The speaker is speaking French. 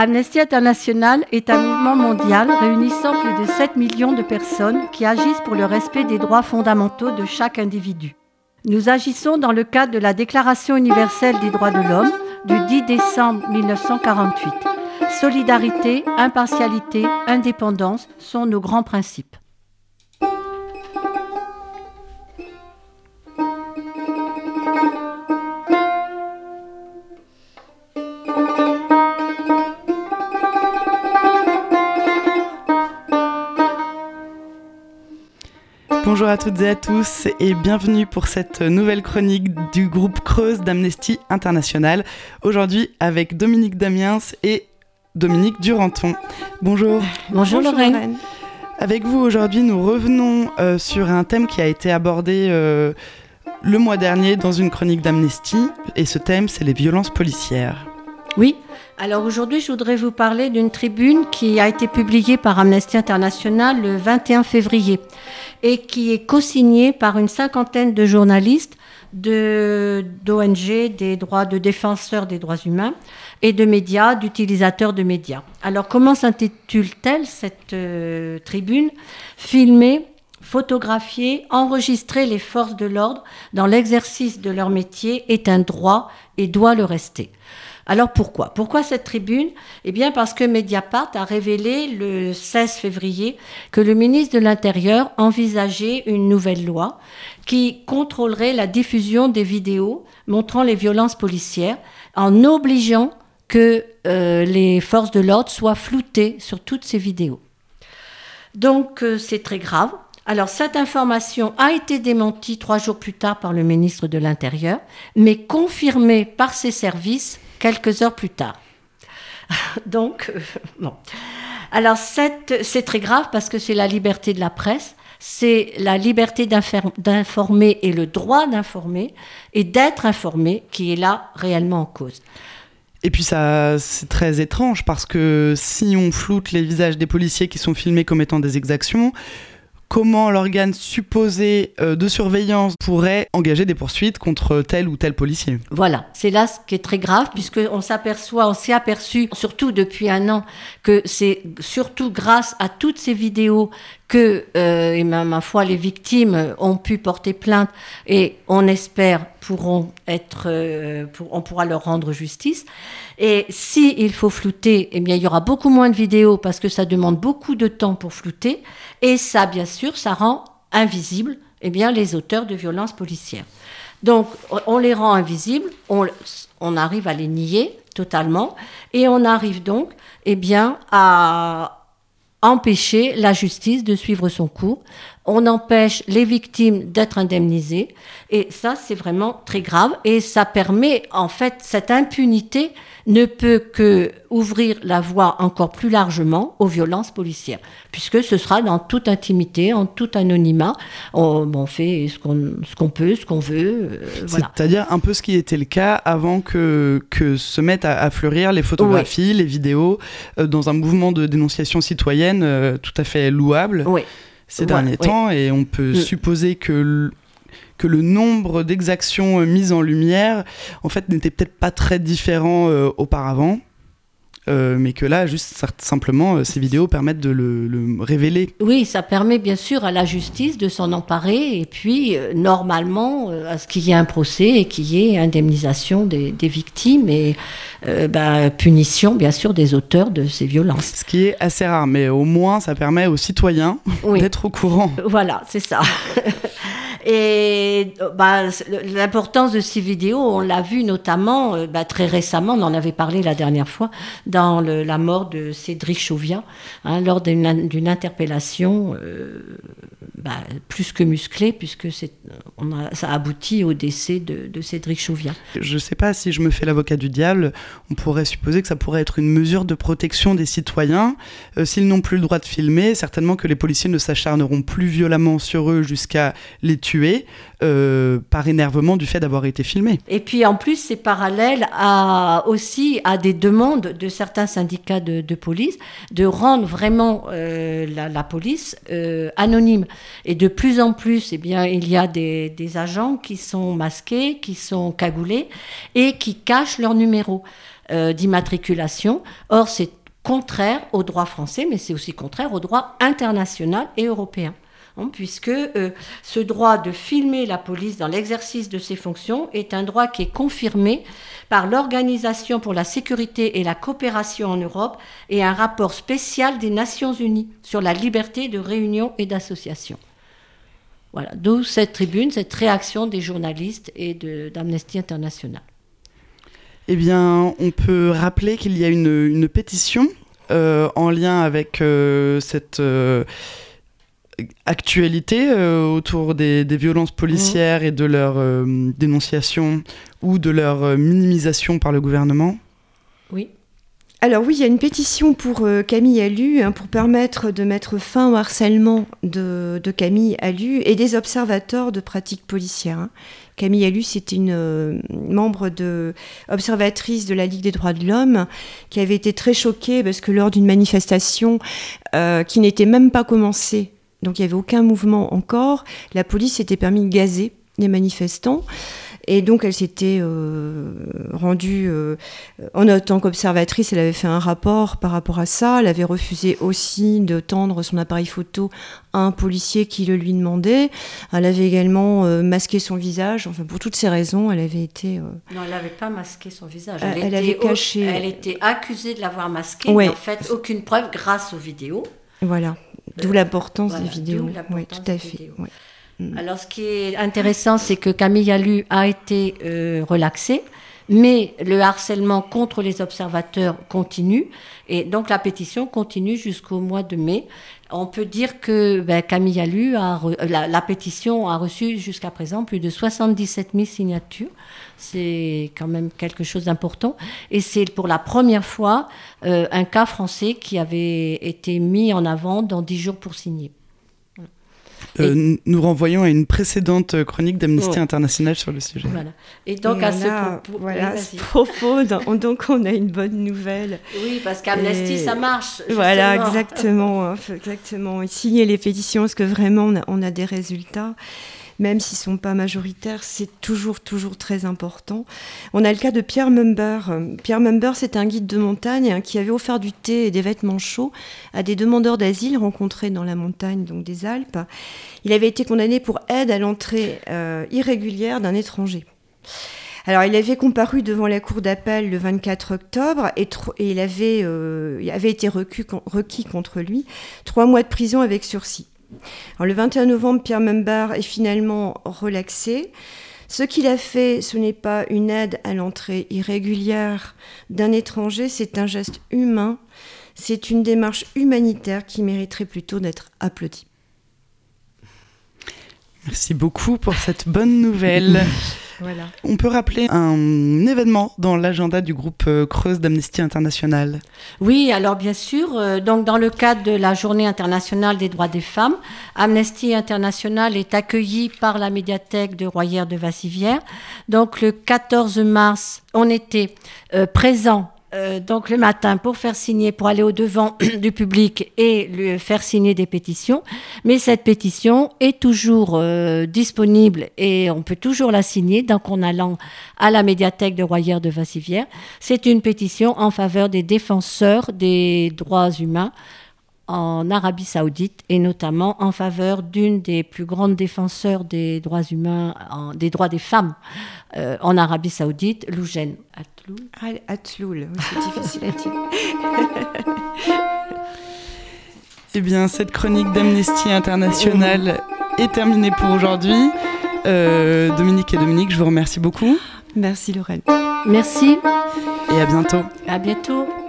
Amnesty International est un mouvement mondial réunissant plus de 7 millions de personnes qui agissent pour le respect des droits fondamentaux de chaque individu. Nous agissons dans le cadre de la Déclaration universelle des droits de l'homme du 10 décembre 1948. Solidarité, impartialité, indépendance sont nos grands principes. Bonjour à toutes et à tous et bienvenue pour cette nouvelle chronique du groupe Creuse d'Amnesty International. Aujourd'hui avec Dominique Damiens et Dominique Duranton. Bonjour. Bonjour Lorraine. Avec vous aujourd'hui, nous revenons sur un thème qui a été abordé le mois dernier dans une chronique d'Amnesty. Et ce thème, c'est les violences policières. Oui. Alors aujourd'hui, je voudrais vous parler d'une tribune qui a été publiée par Amnesty International le 21 février et qui est co-signée par une cinquantaine de journalistes d'ONG, des droits de défenseurs des droits humains et de médias, d'utilisateurs de médias. Alors comment s'intitule-t-elle cette tribune ? Filmer, photographier, enregistrer les forces de l'ordre dans l'exercice de leur métier est un droit et doit le rester. Alors pourquoi cette tribune ? Eh bien parce que Mediapart a révélé le 16 février que le ministre de l'Intérieur envisageait une nouvelle loi qui contrôlerait la diffusion des vidéos montrant les violences policières en obligeant que les forces de l'ordre soient floutées sur toutes ces vidéos. Donc c'est très grave. Alors cette information a été démentie 3 jours plus tard par le ministre de l'Intérieur, mais confirmée par ses services quelques heures plus tard. Donc, bon. Alors, c'est très grave parce que c'est la liberté de la presse, c'est la liberté d'informer et le droit d'informer et d'être informé qui est là réellement en cause. Et puis ça, c'est très étrange parce que si on floute les visages des policiers qui sont filmés comme étant des exactions, comment l'organe supposé de surveillance pourrait engager des poursuites contre tel ou tel policier ? Voilà, c'est là ce qui est très grave, puisqu'on s'est aperçu, surtout depuis un an, que c'est surtout grâce à toutes ces vidéos que, et ma foi, les victimes ont pu porter plainte et on espère on pourra leur rendre justice. Et si il faut flouter, eh bien, il y aura beaucoup moins de vidéos parce que ça demande beaucoup de temps pour flouter. Et ça, bien sûr, ça rend invisibles les auteurs de violences policières. Donc, on les rend invisibles, on arrive à les nier totalement et on arrive donc à empêcher la justice de suivre son cours. On empêche les victimes d'être indemnisées. Et ça, c'est vraiment très grave. Et ça permet, en fait, cette impunité ne peut que ouvrir la voie encore plus largement aux violences policières, puisque ce sera dans toute intimité, en tout anonymat. On fait ce qu'on peut, ce qu'on veut. Voilà. C'est-à-dire un peu ce qui était le cas avant que se mettent à fleurir les photographies, oui, les vidéos, dans un mouvement de dénonciation citoyenne tout à fait louable. Oui. Ces derniers temps, et on peut supposer que le nombre d'exactions mises en lumière, en fait, n'était peut-être pas très différent auparavant, mais que là, juste simplement, ces vidéos permettent de le révéler. Oui, ça permet bien sûr à la justice de s'en emparer, et puis normalement, à ce qu'il y ait un procès et qu'il y ait indemnisation des victimes et punition, bien sûr, des auteurs de ces violences. Ce qui est assez rare, mais au moins, ça permet aux citoyens d'être au courant. Voilà, c'est ça. Et l'importance de ces vidéos, on l'a vu notamment très récemment, on en avait parlé la dernière fois, dans la mort de Cédric Chauviat, lors d'une interpellation plus que musclée, puisque ça aboutit au décès de Cédric Chauviat. Je ne sais pas si je me fais l'avocat du diable, on pourrait supposer que ça pourrait être une mesure de protection des citoyens. S'ils n'ont plus le droit de filmer, certainement que les policiers ne s'acharneront plus violemment sur eux jusqu'à les tuer tué par énervement du fait d'avoir été filmé. Et puis en plus, c'est parallèle aussi à des demandes de certains syndicats de police de rendre vraiment la police anonyme. Et de plus en plus, eh bien, il y a des agents qui sont masqués, qui sont cagoulés et qui cachent leur numéro d'immatriculation. Or, c'est contraire au droit français, mais c'est aussi contraire au droit international et européen. Puisque ce droit de filmer la police dans l'exercice de ses fonctions est un droit qui est confirmé par l'Organisation pour la sécurité et la coopération en Europe et un rapport spécial des Nations Unies sur la liberté de réunion et d'association. Voilà, d'où cette tribune, cette réaction des journalistes et d'Amnesty International. Eh bien, on peut rappeler qu'il y a une pétition en lien avec cette actualité autour des violences policières et de leur dénonciation ou de leur minimisation par le gouvernement. Oui. Alors oui, il y a une pétition pour Camille Allu pour permettre de mettre fin au harcèlement de Camille Allu et des observateurs de pratiques policières. Camille Allu, c'était une membre observatrice de la Ligue des droits de l'homme qui avait été très choquée parce que lors d'une manifestation qui n'était même pas commencée, donc il n'y avait aucun mouvement encore, la police s'était permis de gazer les manifestants. Et donc, elle s'était rendue, en tant qu'observatrice, elle avait fait un rapport par rapport à ça. Elle avait refusé aussi de tendre son appareil photo à un policier qui le lui demandait. Elle avait également masqué son visage. Enfin, pour toutes ces raisons, elle avait été... Non, elle n'avait pas masqué son visage. Elle avait caché... Elle était accusée de l'avoir masqué, mais en fait, aucune preuve grâce aux vidéos. Voilà, d'où l'importance des vidéos. Oui, tout à fait. Ouais. Alors, ce qui est intéressant, c'est que Camille Allu a été relaxée, mais le harcèlement contre les observateurs continue, et donc la pétition continue jusqu'au mois de mai. On peut dire que Camille Allu, la pétition a reçu jusqu'à présent plus de 77 000 signatures. C'est quand même quelque chose d'important. Et c'est pour la première fois un cas français qui avait été mis en avant dans 10 jours pour signer. Nous renvoyons à une précédente chronique d'Amnesty International sur le sujet. Voilà. Et donc, ce propos, donc on a une bonne nouvelle. Oui, parce qu'Amnesty, ça marche. Justement. Voilà, exactement. Et signer les pétitions, parce que vraiment, on a des résultats. Même s'ils ne sont pas majoritaires, c'est toujours très important. On a le cas de Pierre Mumber. Pierre Mumber, c'est un guide de montagne qui avait offert du thé et des vêtements chauds à des demandeurs d'asile rencontrés dans la montagne, donc des Alpes. Il avait été condamné pour aide à l'entrée irrégulière d'un étranger. Alors, il avait comparu devant la cour d'appel le 24 octobre et il avait été requis contre lui 3 mois de prison avec sursis. Alors, le 21 novembre, Pierre Mumber est finalement relaxé. Ce qu'il a fait, ce n'est pas une aide à l'entrée irrégulière d'un étranger, c'est un geste humain, c'est une démarche humanitaire qui mériterait plutôt d'être applaudie. Merci beaucoup pour cette bonne nouvelle. Voilà. On peut rappeler un événement dans l'agenda du groupe Creuse d'Amnesty International. Oui, alors bien sûr, donc dans le cadre de la Journée internationale des droits des femmes, Amnesty International est accueilli par la médiathèque de Royères de Vassivière. Donc le 14 mars, on était présents donc le matin pour aller au-devant du public et lui faire signer des pétitions. Mais cette pétition est toujours disponible et on peut toujours la signer donc en allant à la médiathèque de Royères de Vassivière. C'est une pétition en faveur des défenseurs des droits humains en Arabie Saoudite et notamment en faveur d'une des plus grandes défenseurs des droits humains, des droits des femmes en Arabie Saoudite, Loujaine Atloul, c'est difficile à dire. Eh bien, cette chronique d'Amnesty International est terminée pour aujourd'hui. Dominique et Dominique, je vous remercie beaucoup. Merci Laurel. Merci. Et à bientôt. À bientôt.